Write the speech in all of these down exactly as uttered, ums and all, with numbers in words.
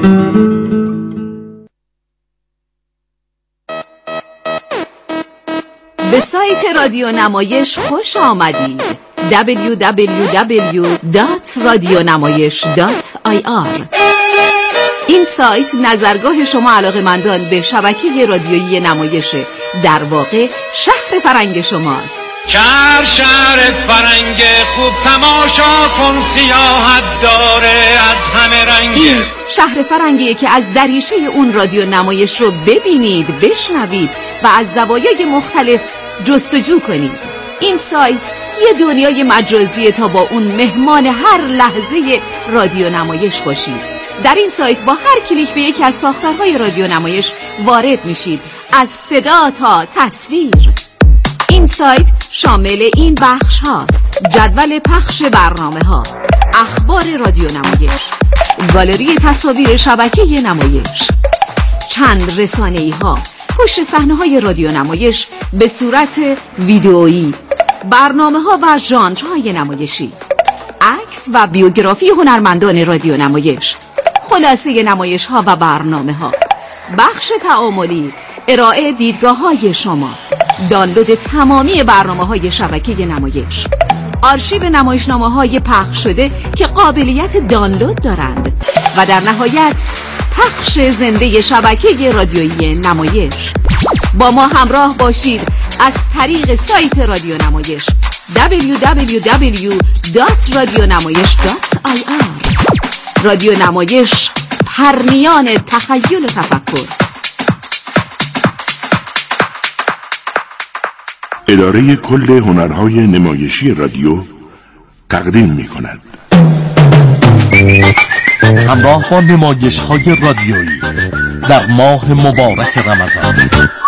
به سایت رادیو نمایش خوش آمدید. دبلیو دبلیو دبلیو دات رادیونمایش دات آی آر. این سایت نظرگاه شما علاقه‌مندان به شبکه رادیویی نمایش، در واقع شهر فرنگ شماست. شهر شهر فرنگ خوب، تماشا کن سیاحت داره از همه رنگ. این شهر فرنگیه که از دریچه اون رادیو نمایش رو ببینید، بشنوید و از زوایای مختلف جستجو کنید. این سایت یه دنیای مجازیه تا با اون مهمان هر لحظه رادیو نمایش باشید. در این سایت با هر کلیک به یکی از ساختارهای رادیو نمایش وارد میشید، از صدا تا تصویر. این سایت شامل این بخش هاست: جدول پخش برنامه ها، اخبار رادیو نمایش، گالری تصاویر شبکه نمایش، چند رسانه‌ای ها، پشت صحنه های رادیو نمایش به صورت ویدئویی، برنامه ها و ژانرهای نمایشی، عکس و بیوگرافی هنرمندان رادیو نمایش، خلاصه نمایش ها و برنامه ها، بخش تعاملی، ارائه دیدگاه های شما، دانلود تمامی برنامه های شبکه نمایش، آرشیو نمایشنامه های پخش شده که قابلیت دانلود دارند و در نهایت پخش زنده شبکه رادیویی نمایش. با ما همراه باشید از طریق سایت رادیو نمایش دبلیو دبلیو دبلیو دات رادیونمایش دات آی آر. رادیو نمایش، پرنیان تخیل و تفکر. اداره کل هنرهای نمایشی رادیو تقدیم می کند. همراه با نمایش های رادیویی در ماه مبارک رمضان.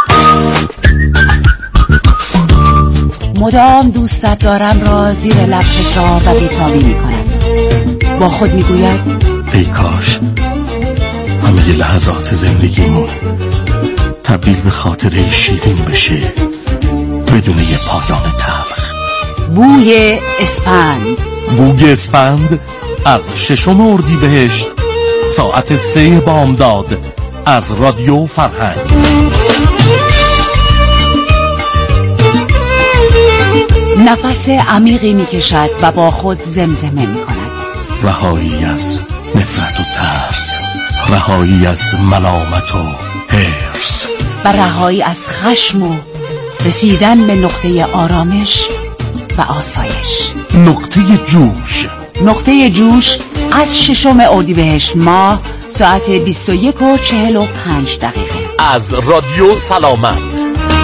مدام دوستت دارم را زیر لب تکرار و بی‌تابی می کند. با خود می گوید ای کاش همه لحظات زندگیمون تبدیل به خاطره شیرین بشه بدون یه پایان تلخ. بوی اسپند. بوی اسپند از ششم اردیبهشت ساعت سه بامداد از رادیو فرهنگ. نفس عمیقی می کشد و با خود زمزمه می کند. رهایی از نفرت و ترس، رهایی از ملامت و حرص و رهایی از خشم و رسیدن به نقطه آرامش و آسایش. نقطه جوش. نقطه جوش از ششم اردیبهشت ماه ساعت بیست و یک و چهل و پنج دقیقه از رادیو سلامت.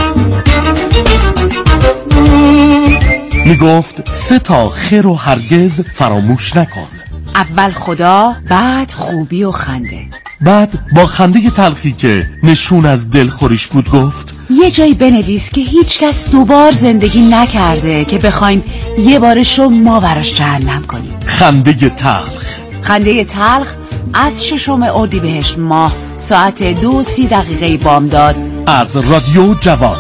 می گفت سه تا خیر و هرگز فراموش نکن. اول خدا، بعد خوبی و خنده. بعد با خنده تلخی که نشون از دلخوریش بود گفت یه جایی بنویس که هیچ کس دوبار زندگی نکرده که بخوایم یه بارشو ما براش جهنم کنیم. خنده تلخ. خنده تلخ از ششم اردیبهشت ماه ساعت دو سی دقیقه بامداد از رادیو جوان.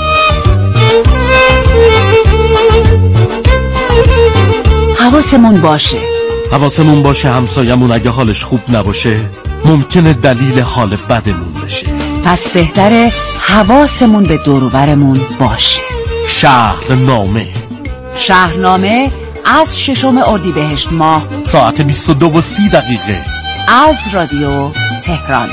حواسمون باشه حواسمون باشه همسایمون اگه حالش خوب نباشه ممکنه دلیل حال بدمون بشه. پس بهتره حواسمون به دور و برمون باشه. شهرنامه. شهرنامه از ششم اردیبهشت ماه ساعت بیست و دو و سی دقیقه از رادیو تهران.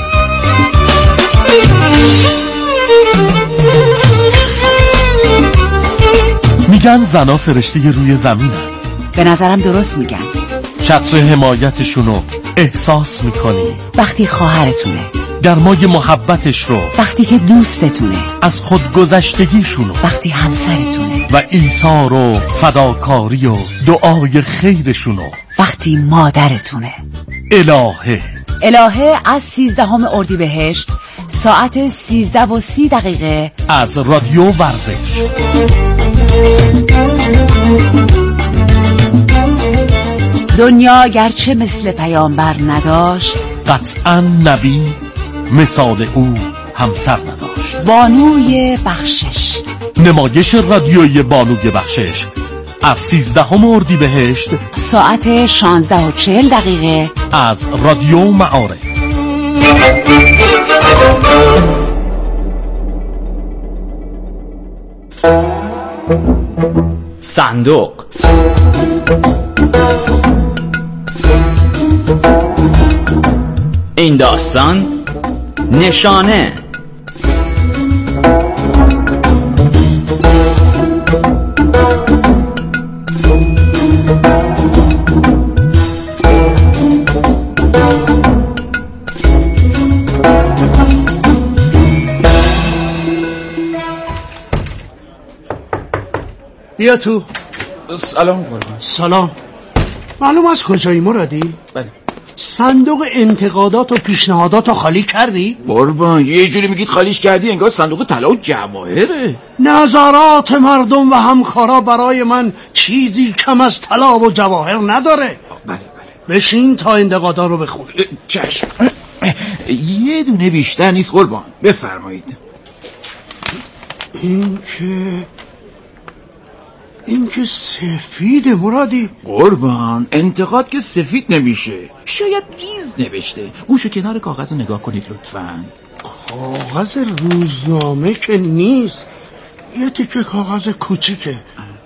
میگن زنا فرشته روی زمینن. به نظرم درست میگن. چتر حمایتشونو احساس میکنی وقتی خواهرتونه، گرمای محبتش رو وقتی که دوستتونه، از خودگذشتگیشونو وقتی همسرتونه، و ایثار و فداکاری و دعای خیرشونو وقتی مادرتونه. الهه. الهه از سیزدهم اردیبهشت ساعت سیزده و سی دقیقه از رادیو ورزش. دنیا گرچه مثل پیامبر نداشت، قطعا نبی مثال او همسر نداشت. بانوی بخشش. نمایش رادیویی بانوی بخشش از سیزدهم اردیبهشت ساعت شانزده و چهل دقیقه از رادیو معارف. صندوق. این داستان نشانه. بیا تو. سلام قربان. سلام. معلوم از کجایی مرادی؟ بله. صندوق انتقادات و پیشنهادات رو خالی کردی؟ قربان یه جوری میگید خالیش کردی انگار صندوق طلا و جواهره. نظرات مردم و همکارا برای من چیزی کم از طلا و جواهر نداره. بله بله. بشین تا انتقادا رو بخون. چشم. یه دونه بیشتر نیست قربان، بفرمایید. این که این که سفید مرادی. قربان انتقاد که سفید نمیشه، شاید ریز نوشته. گوشو کنار کاغذ رو نگاه کنید لطفاً. کاغذ روزنامه که نیست، یه تیکه کاغذ کوچیکه.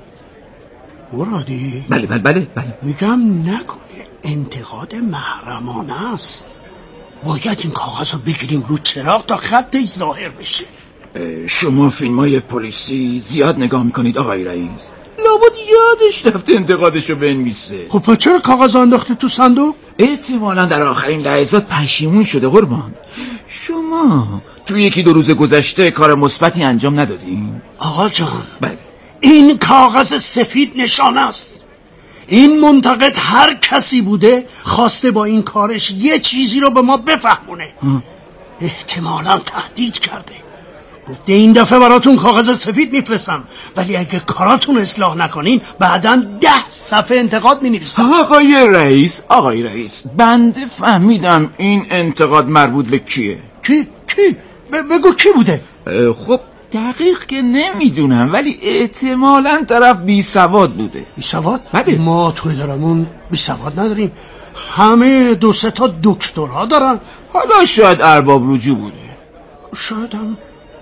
مرادی؟ بله بله بله بله. میگم نکنه انتقاد محرمانه است. باید این کاغذ رو بگیریم رو چراغ تا خطش ظاهر بشه. شما فیلمای پلیسی زیاد نگاه میکنید آقای رئیس. لابد یادش رفته انتقادشو بنویسه. خب پس چرا کاغذ انداخته تو صندوق؟ احتمالاً در آخرین لحظات پشیمون شده قربان. شما تو یکی دو روز گذشته کار مثبتی انجام ندادین؟ آقا جان بله. این کاغذ سفید نشانه است. این منتقد هر کسی بوده خواسته با این کارش یه چیزی رو به ما بفهمونه. احتمالاً تهدید کرده، گفته این دفعه براتون کاغذ سفید میفرستم ولی اگه کاراتون اصلاح نکنین بعداً ده صفحه انتقاد مینویسم. آقای رئیس آقای رئیس بنده فهمیدم این انتقاد مربوط به کیه. کی؟ کی؟ ب- بگو کی بوده؟ خب دقیق که نمیدونم ولی احتمالاً طرف بی سواد بوده. بی سواد؟ بله. ما توی درمون بی سواد نداریم، همه دو سه تا دکترها دارن. حالا شاید ارباب رجوع بوده، شاید هم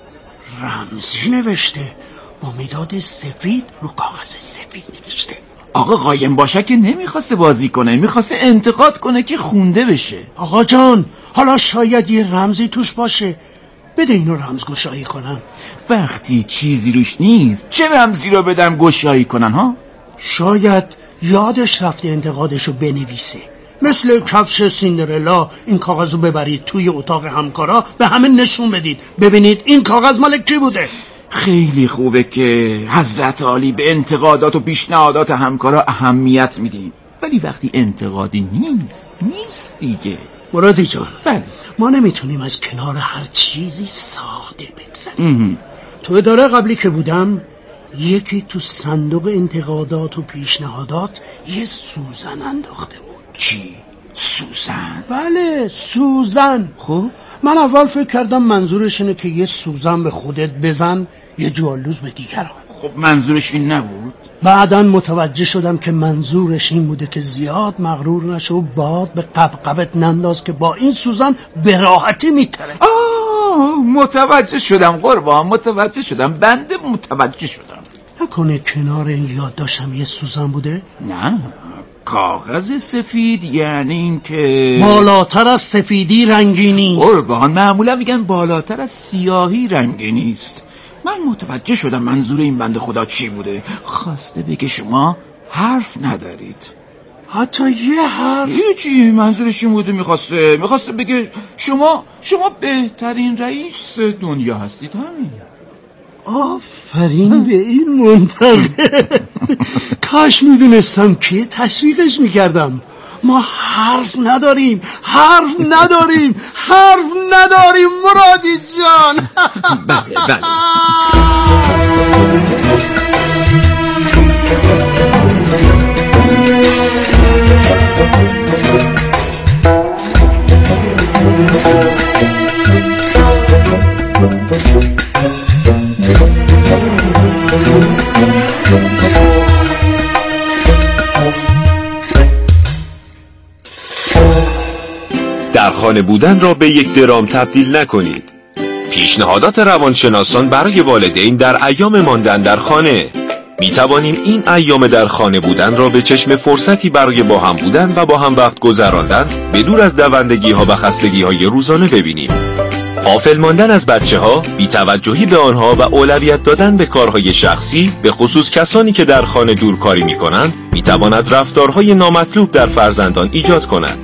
رمزی نوشته با مداد سفید رو کاغذ سفید نوشته. آقا قایم باشه که نمیخواسته بازی کنه، میخواسته انتقاد کنه که خونده بشه. آقا جان حالا شاید یه رمزی توش باشه، بده اینو رمزگشایی کنم. وقتی چیزی روش نیست چه رمزی رو بدم گشایی کنن ها؟ شاید یادش رفته انتقادشو بنویسه. مثل کفش سیندرلا این کاغذ رو ببرید توی اتاق همکارا به همه نشون بدید ببینید این کاغذ مال کی بوده. خیلی خوبه که حضرت عالی به انتقادات و پیشنهادات همکارا اهمیت میدین، ولی وقتی انتقادی نیست نیست دیگه. مرادی جان بله. ما نمیتونیم از کنار هر چیزی ساده بگذریم. تو اداره قبلی که بودم یکی تو صندوق انتقادات و پیشنهادات یه سوزن انداخته بود. چی؟ سوزن؟ بله سوزن. خب من اول فکر کردم منظورش اینه که یه سوزن به خودت بزن یه جوالوز به دیگران. خب منظورش این نبود؟ بعداً متوجه شدم که منظورش این بوده که زیاد مغرور نشو و باد به قبقبت ننداز که با این سوزن به راحتی میتره. آه متوجه شدم قربان، متوجه شدم، بنده متوجه شدم. نکنه کنار این یادداشتم یه سوزن بوده؟ نه کاغذ سفید یعنی این که بالاتر از سفیدی رنگی نیست. قربان معمولا میگن بالاتر از سیاهی رنگی نیست. من متوجه شدم منظور این بنده خدا چی بوده. خواسته بگه شما حرف ندارید، حتی یه حرف. هیچی. منظورش این بوده، میخواسته میخواسته بگه شما شما بهترین رئیس دنیا هستید. همین. آفرین به این منتقد. کاش میدونستم که تشویقش میکردم. ما حرف نداریم حرف نداریم حرف نداریم مرادی جان. بله بله. در خانه بودن را به یک درام تبدیل نکنید. پیشنهادات روانشناسان برای والدین در ایام ماندن در خانه. می توانیم این ایام در خانه بودن را به چشم فرصتی برای با هم بودن و با هم وقت گذراندن به دور از دوندگی ها و خستگی های روزانه ببینیم. غافل ماندن از بچه ها، بی‌توجهی به آنها و اولویت دادن به کارهای شخصی، به خصوص کسانی که در خانه دورکاری می کنند، می تواند رفتارهای نامطلوب در فرزندان ایجاد کند.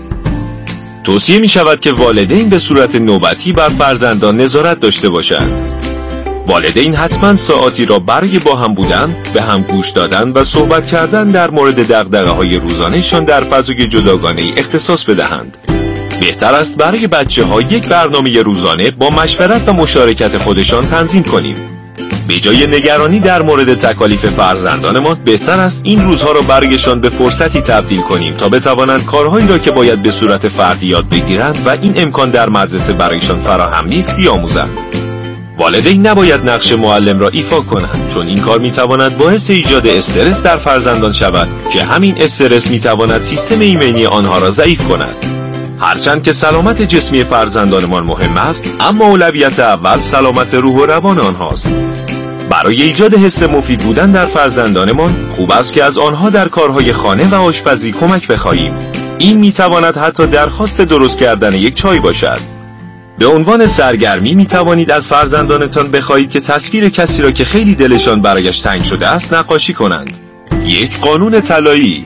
توصیه می شود که والدین به صورت نوبتی بر فرزندان نظارت داشته باشند. والدین حتما ساعاتی را برای با هم بودن، به هم گوش دادن و صحبت کردن در مورد دغدغه‌های روزانه‌شان در فضای جداگانه‌ای اختصاص بدهند. بهتر است برای بچه‌ها یک برنامه روزانه با مشورت و مشارکت خودشان تنظیم کنیم. به جای نگرانی در مورد تکالیف فرزندانمان، بهتر است این روزها را برایشان به فرصتی تبدیل کنیم تا بتوانند کارهایی را که باید به صورت فردی یاد بگیرند و این امکان در مدرسه برایشان فراهم نیست بیاموزند. والدین نباید نقش معلم را ایفا کنند، چون این کار میتواند باعث ایجاد استرس در فرزندان شود که همین استرس میتواند سیستم ایمنی آنها را ضعیف کند. هرچند که سلامت جسمی فرزندانمان مهم است، اما اولویت اول سلامت روح و روان آنهاست. برای ایجاد حس مفید بودن در فرزندانمان، خوب است که از آنها در کارهای خانه و آشپزی کمک بخواهیم. این میتواند حتی درخواست درست کردن یک چای باشد. به عنوان سرگرمی می توانید از فرزندانتان بخواهید که تصویر کسی را که خیلی دلشان برایش تنگ شده است نقاشی کنند. یک قانون طلایی.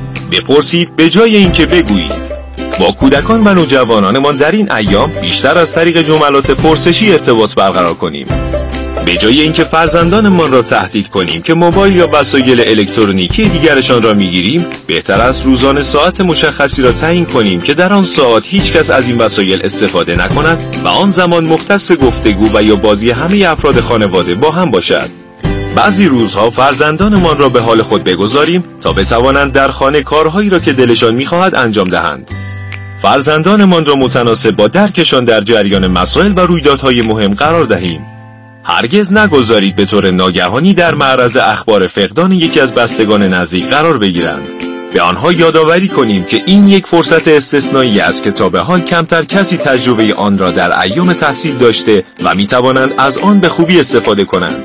بپرسید به جای اینکه بگویید. با کودکان و نوجوانانمان در این ایام بیشتر از طریق جملات پرسشی ارتباط برقرار کنیم. به جای اینکه فرزندانمان را تهدید کنیم که موبایل یا وسایل الکترونیکی دیگرشان را میگیریم، بهتر است روزانه ساعت مشخصی را تعیین کنیم که در آن ساعت هیچ کس از این وسایل استفاده نکند و آن زمان مختص گفتگو و یا بازی همه افراد خانواده با هم باشد. بعضی روزها فرزندانمان را به حال خود بگذاریم تا بتوانند در خانه کارهایی را که دلشان می‌خواهد انجام دهند. فرزندانمان را متناسب با درکشان در جریان مسائل و رویدادهای مهم قرار دهیم. هرگز نگذارید به طور ناگهانی در معرض اخبار فقدان یکی از بستگان نزدیک قرار بگیرند. به آنها یادآوری کنیم که این یک فرصت استثنایی است که تا به حال کمتر کسی تجربه آن را در ایام تحصیل داشته و می توانند از آن به خوبی استفاده کنند.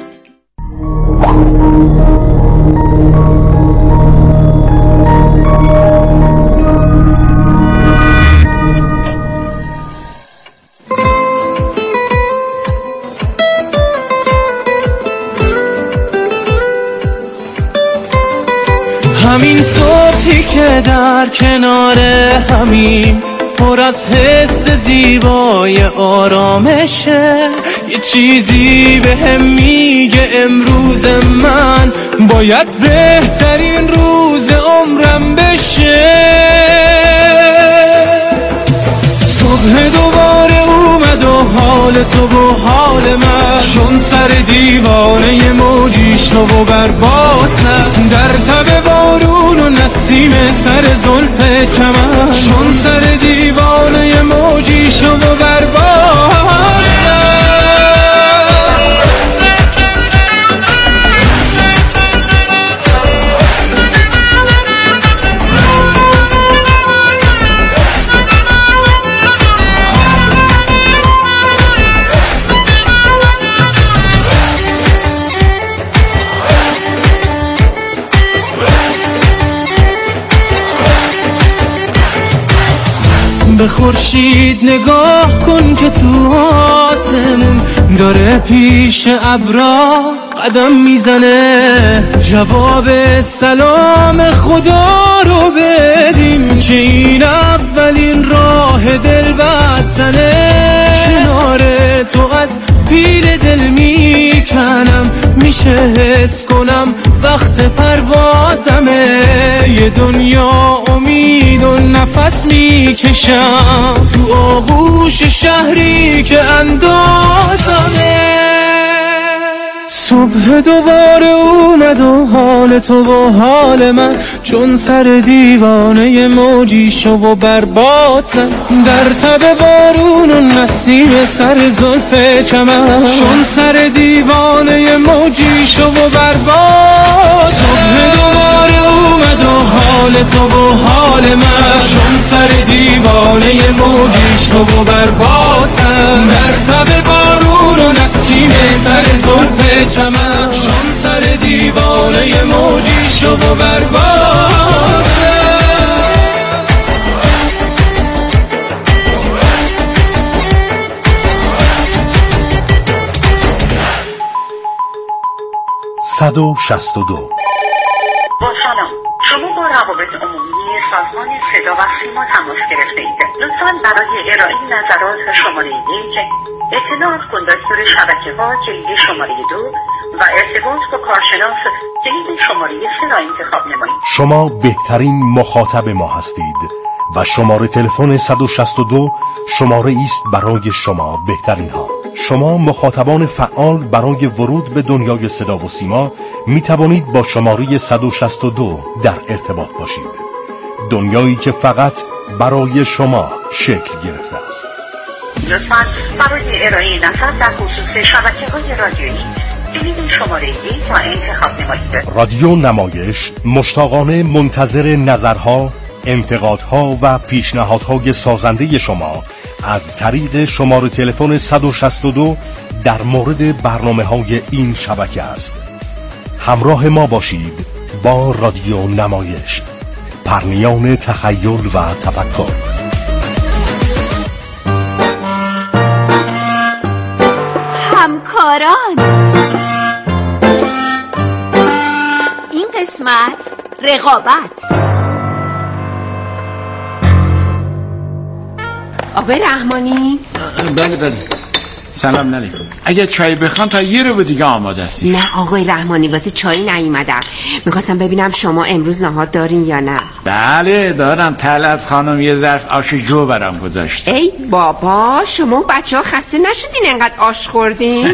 همین صبحی که در کنار همین پر از حس زیبای آرامشه، یه چیزی به هم میگه امروز من باید بهترین روز عمرم بشه. صبح دوباره اومد و حال تو و حال من چون سر دیوانه موجی شو و برباتم، در تب بارون و نسیم سر زلف چمن چون سر دیوانه موجی شو و برباتم. به خورشید نگاه کن که تو آسمون داره پیش ابرا قدم میزنه، جواب سلام خدا رو بدیم که این اولین راه دل بستنه. کنار تو از پیل دل میکنم، میشه حس کنم وقت پروازمه، یه دنیا امید و نفس میکشم تو آغوش شهری که اندازمه. صبح دوباره اومد و حال تو و حال من چون سر دیوانه موجی شو و برباتم، در تب بارون و نسیم سر زلف چمن چون سر دیوانه موجی شو و برباتم. صبح دوباره اومد و حال تو و حال من، چون سر دیوانه موجی شو و بربادم، در تب بارون و نسیم سر زلف چمن، چون سر دیوانه موجی شو و بربادم. صد و شصت و دو. با سلام، شما با روابط عمومی سازمان صدا و سیما تماس گرفته اید. لطفاً برای ارائه نظرات شماره یک، اطلاعات کندکتور شبکه ها کلید شماره دو و ارتباط با کارشناس کلید شماره سه را انتخاب نمایید. شما بهترین مخاطب ما هستید و شماره تلفن صد و شصت و دو شماره است برای شما بهترین ها. شما مخاطبان فعال برای ورود به دنیای صدا و سیما می توانید با شماره صد و شصت و دو در ارتباط باشید. دنیایی که فقط برای شما شکل گرفته است. لطفاً برای ارائه نظر در خصوص شبکه‌های رادیویی کلید شماره یک را انتخاب نمایید. رادیو نمایش مشتاقانه منتظر نظرها، انتقادها و پیشنهادهای سازنده شما از طریق شماره تلفن صد و شصت و دو در مورد برنامه‌های این شبکه است. همراه ما باشید با رادیو نمایش، پرنیان تخیل و تفکر. همکاران، این قسمت رقابت. آقای رحمانی؟ بله بله، سلام علیکم. اگه چای بخوام تا یه رو دیگه آماده هستی. نه آقای رحمانی، واسه چای نیومدم. میخواستم ببینم شما امروز نهار دارین یا نه. بله دارم. طلعت خانم یه ظرف آش جو برام گذاشت. ای بابا، شما بچه ها خسته نشدین انقدر آش خوردین؟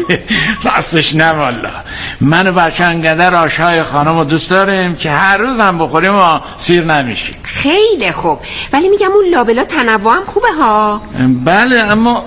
راستش نه والا، من و بچه انقدر آشهای خانم رو دوست داریم که هر روز هم بخوریم و سیر نمیشیم. خیلی خوب، ولی میگم اون لابلا تنوع هم خوبه ها. بله، اما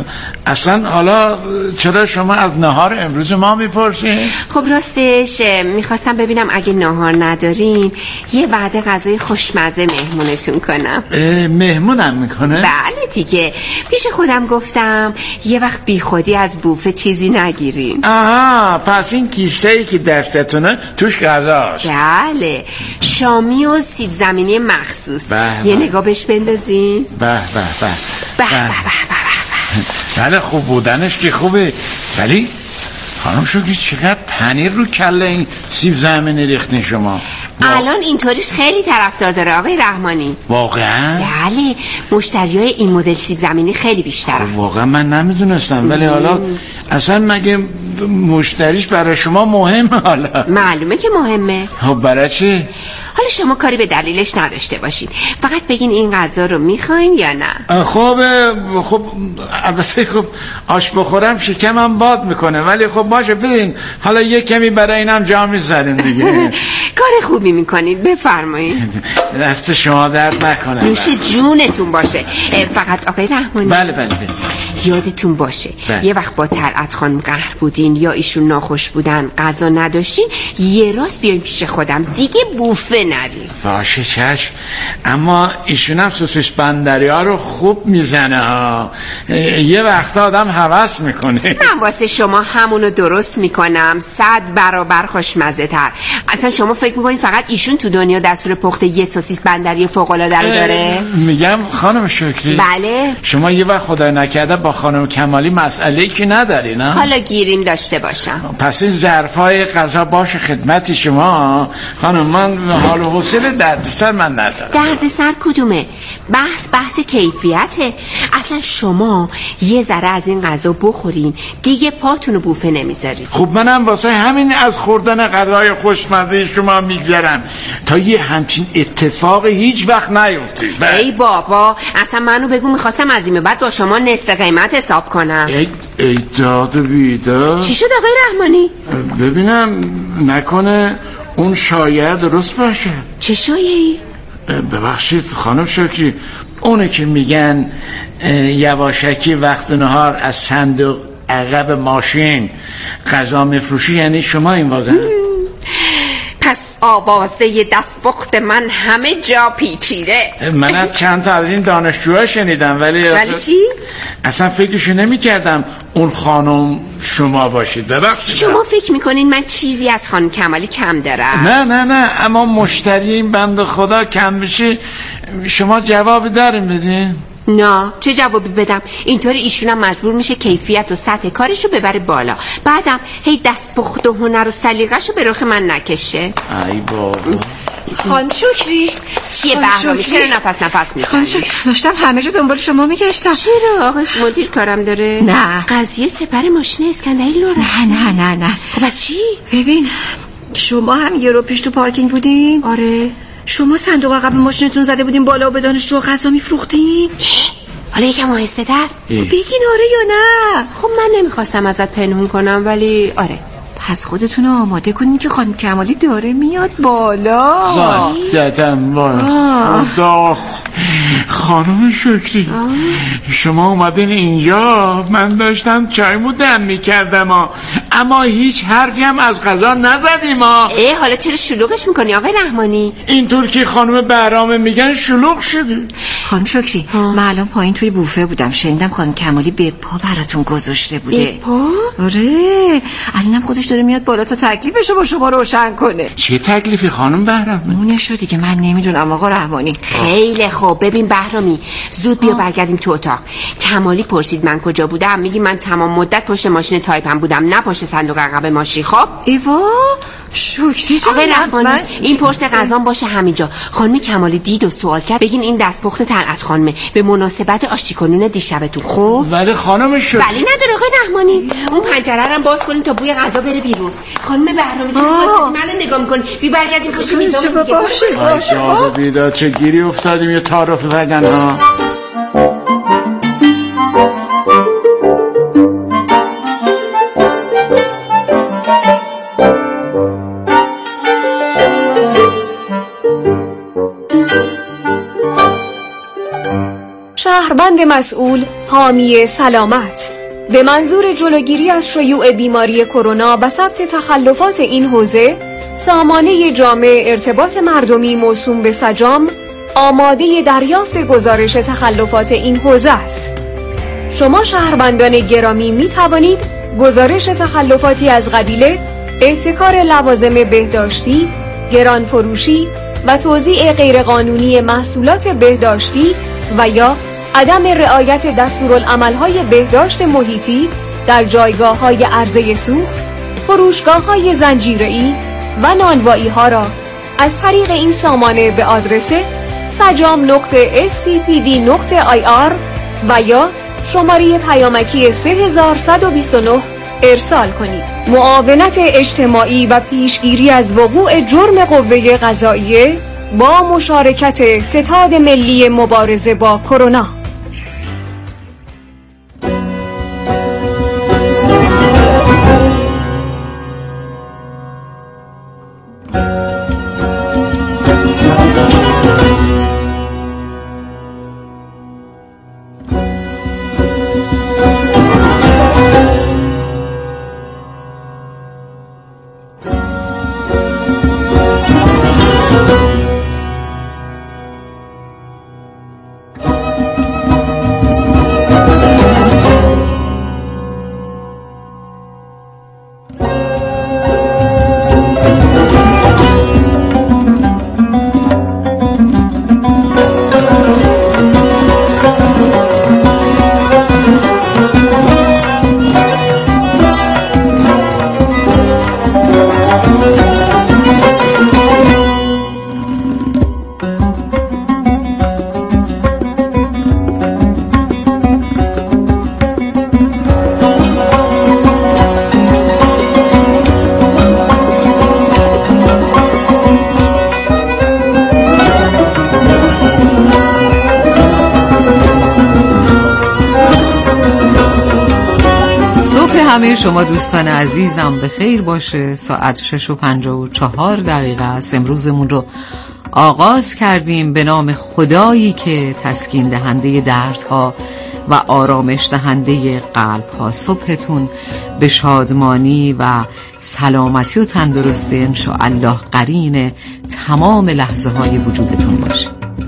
اصلا حالا چرا شما از نهار امروز ما میپرسین؟ خب راستش میخواستم ببینم اگه نهار ندارین یه وعده غذای خوشمزه مهمونتون کنم. مهمونم میکنه؟ بله دیگه، پیش خودم گفتم یه وقت بی خودی از بوفه چیزی نگیرین. آها، پس این کیسه ای که دستتونه توش غذاست. بله، شامی و سیب زمینی مخصوص. بح یه نگاه بهش بندازین. به به به به به. بله خوب بودنش که خوبه، ولی خانم شکری چقدر پنیر رو کله این سیب زمینی ریختین شما؟ الان اینطوریش خیلی طرفدار داره آقای رحمانی. واقعا؟ بله، مشتریای این مدل سیب زمینی خیلی بیشتره. واقعا من نمیدونستم، ولی حالا اصلا مگه مشتریش برای شما مهمه؟ حالا معلومه که مهمه. خب برای چی؟ حالا شما کاری به دلیلش نداشته باشین، فقط بگین این غذا رو میخواین یا نه. خب خب البته خب آش بخورم شکمم باد میکنه، ولی خب باشه بدین، حالا یه کمی برای اینم جا میذاریم دیگه. کار خوبی میکنید، بفرمایید. دست شما درد نکنه. نوش جونتون باشه. فقط آقای رحمانی، بله بله بله، یادتون باشه بله. یه وقت با طلعت خانم قهر بودین یا ایشون ناخوش بودن غذا نداشتین، یه راست بیاین پیش خودم، دیگه بوفه نرین. باشه چشم، اما ایشون هم سوسیس بندری ها رو خوب میزنه ها، یه وقت آدم هوس میکنه. من واسه شما همونو درست میکنم، صد برابر خوشمزه تر. اصلا شما فکر میکنید فقط ایشون تو دنیا دستور پخت یه سوسیس بندری فوق‌العاده رو داره؟ میگم خانم شکری، بله شما یه وقت خدای نکرده با خانم کمالی مسئله‌ای که نداری نه؟ حالا گیریم داشته باشم. پس این ظرفای غذا باشه خدمت شما خانم. من حال و حوصله دردسر من ندارم. دردسر کدومه؟ بحث بحث کیفیته. اصلا شما یه ذره از این غذا بخورین دیگه پاتونو بوفه نمیذارید. خب منم واسه همین از خوردن غذای خوشمزه شما میگذرم تا یه همچین اتفاق هیچ وقت نیفته. ای بابا، اصلا منو بگو، میخواستم از این بعد با شما نصف قیمت حساب کنم. ای, ای داد بیداد. چی شد آقای رحمانی؟ ببینم نکنه اون شایعه درست باشه. چه شایعی؟ ببخشید خانم شکری، اونه که میگن یواشکی وقت نهار از صندوق عقب ماشین غذا میفروشی، یعنی شما این واقعا؟ پس آوازه دستپخت من همه جا پیچیده. من از چند تا از این دانشجوها شنیدم ولی ولی چی؟ اصلا فکرشو نمی کردم اون خانم شما باشید. ببخشید شما فکر میکنین من چیزی از خانم کمالی کم دارم؟ نه نه نه اما مشتری این بند خدا کم بشه شما جواب داریم بدین؟ نه چه جوابی بدم؟ اینطوری ایشونم مجبور میشه کیفیت و سطح کارشو ببره بالا، بعدم هی دست پخت و هنر و سلیقه‌شو به رخ من نکشه. ای بابا خانم شکری چیه بهرامی؟ چرا نفس نفس میکنی؟ خانم شکری داشتم همه جا دنبال شما میگشتم. چرا؟ آقای مدیر کارم داره؟ نه قضیه سپر ماشین اسکندری لورا. نه نه نه نه خب از چی؟ ببین شما هم یه رو پیش تو پارکینگ بودین؟ آره. شما صندوق عقب ماشینتون زده بودین بالا و به دانشجو غذا میفروختین؟ حالا یکم آهسته تر بگین آره یا نه؟ خب من نمیخواستم ازت پنهون کنم ولی آره. پس خودتون آماده کنین که خانم کمالی داره میاد بالا. زدم بالا خدا. خانم شکری آه. شما اومدین اینجا من داشتم چایمو دم میکردم اما هیچ حرفی هم از غذا نزدیم ها. ای حالا چرا شلوغش میکنی آقای رحمانی؟ اینطور که خانم بهرام میگن شلوغ شده. خانم شکری من الان پایین توی بوفه بودم شنیدم خانم کمالی به پا براتون گذاشته بوده. به پا؟ آره الانم خودش داره میاد بالا تا تکلیفشو با شما روشن کنه. چه تکلیفی خانم بهرام؟ اونشو دیگه من نمیدونم آقا رحمانی. خیلی خوب ببین بهرامی زود بیا برگردیم تو اتاق. کمالی پرسید من کجا بودم میگی من تمام مدت پشت ماشین تایپم بودم نه پشت صندوق عقب ماشین. خب ایوا شکری آقای رحمانی من... این پرس غذام باشه همینجا. خانم کمالی دید و سوال کرد بگین این دستپخت طلعت خانمه به مناسبت آشتی کنون دیشبتون. خب ولی خانم شکری ولی نداره آقای رحمانی. اون پنجره رو باز کنین تا بوی غذا بره بیرون. خانم بهرامی چرا واسه منو نگاه میکنی؟ بی برگردیم پشت میزان دیگه. باشه باشه بیدا چه گیری افتادیم یه تعارف زدن ها. شهروند مسئول حامی سلامت به منظور جلوگیری از شیوع بیماری کرونا و ثبت تخلفات این حوزه سامانه جامع ارتباط مردمی موسوم به سجام آماده دریافت گزارش تخلفات این حوزه است. شما شهروندان گرامی می توانید گزارش تخلفاتی از قبیل احتکار لوازم بهداشتی، گران فروشی و توزیع غیرقانونی محصولات بهداشتی و یا عدم رعایت دستورالعمل‌های بهداشت محیطی در جایگاه‌های عرضه سوخت، فروشگاه‌های زنجیره‌ای و نانوایی‌ها را از طریق این سامانه به آدرس سجام نقطه اس سی پی دی نقطه آی آر و یا شماره پیامکی سه هزار صد و بیست و نه ارسال کنید. معاونت اجتماعی و پیشگیری از وقوع جرم قوه قضاییه با مشارکت ستاد ملی مبارزه با کرونا. همه شما دوستان عزیزم به خیر باشه. ساعت شش و پنجاه و چهار دقیقه است. امروزمون رو آغاز کردیم به نام خدایی که تسکین دهنده دردها و آرامش دهنده قلب ها. صبحتون به شادمانی و سلامتی و تندرستی انشاءالله قرین تمام لحظه های وجودتون باشه.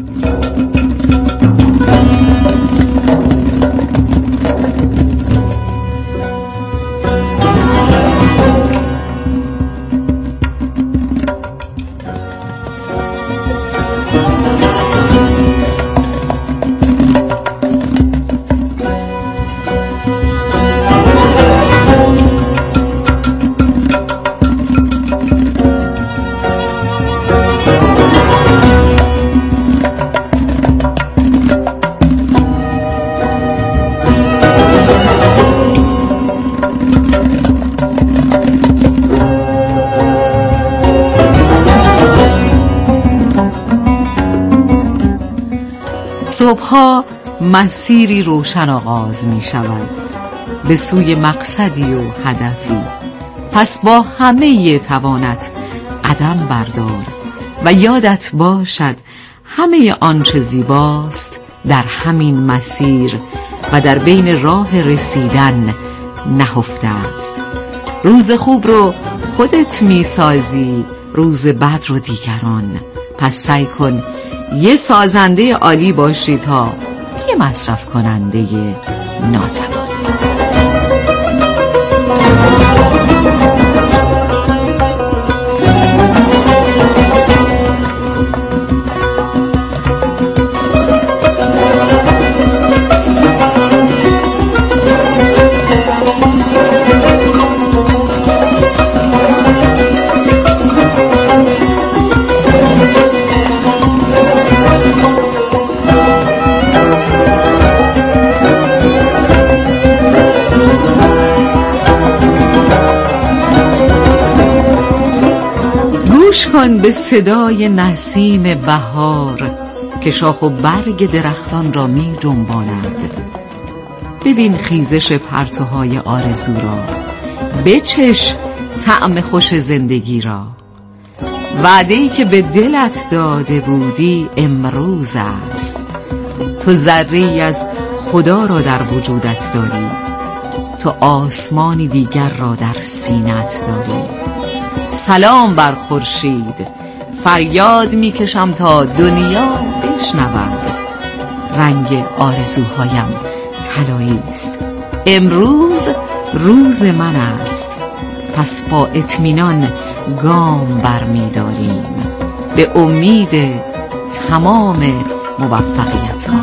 صبحها مسیری روشن آغاز می شود به سوی مقصدی و هدفی. پس با همه توانت قدم بردار و یادت باشد همه آنچه زیباست در همین مسیر و در بین راه رسیدن نهفته است. روز خوب رو خودت می سازی، روز بد رو دیگران. پس سعی کن یه سازنده عالی باشی تا یه مصرف کننده ناتوان. گوش کن به صدای نسیم بهار که شاخ و برگ درختان را می جنباند. ببین خیزش پرتوهای آرزو را، بچش طعم خوش زندگی را. وعده‌ای که به دلت داده بودی امروز است. تو ذره‌ای از خدا را در وجودت داری، تو آسمانی دیگر را در سینت داری. سلام بر خورشید، فریاد میکشم تا دنیا بشنود. رنگ آرزوهایم طلایی است، امروز روز من است. پس با اطمینان گام برمی‌داریم به امید تمام موفقیت‌ها.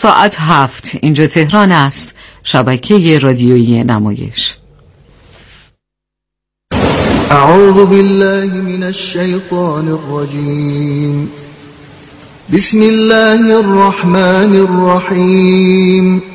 ساعت هفت. اینجا تهران است، شبکه رادیویی نمایش. اعوذ بالله من الشیطان الرجیم. بسم الله الرحمن الرحیم.